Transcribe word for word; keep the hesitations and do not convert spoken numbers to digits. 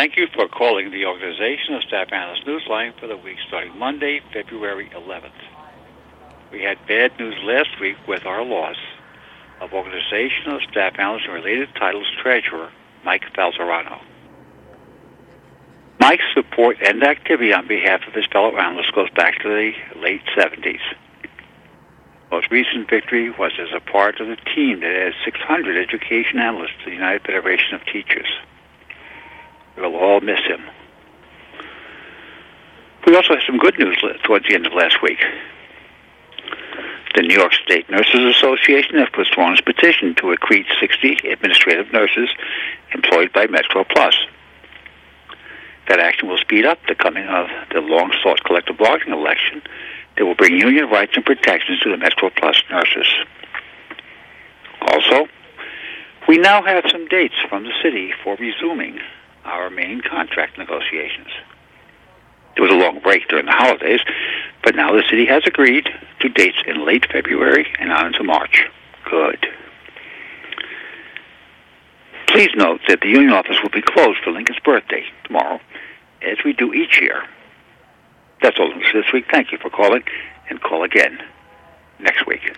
Thank you for calling the Organization of Staff Analysts Newsline for the week starting Monday, February eleventh. We had bad news last week with our loss of Organization of Staff Analysts and Related Titles Treasurer, Mike Falzerano. Mike's support and activity on behalf of his fellow analysts goes back to the late seventies. Most recent victory was as a part of the team that has six hundred education analysts to the United Federation of Teachers. We'll all miss him. We also had some good news towards the end of last week. The New York State Nurses Association has withdrawn its petition to accrete sixty administrative nurses employed by Metro Plus. That action will speed up the coming of the long-sought collective bargaining election that will bring union rights and protections to the Metro Plus nurses. Also, we now have some dates from the city for resuming our remaining contract negotiations. There was a long break during the holidays, but now the city has agreed to dates in late February and on into March. Good. Please note that the union office will be closed for Lincoln's birthday tomorrow, as we do each year. That's all this week. Thank you for calling, and call again next week.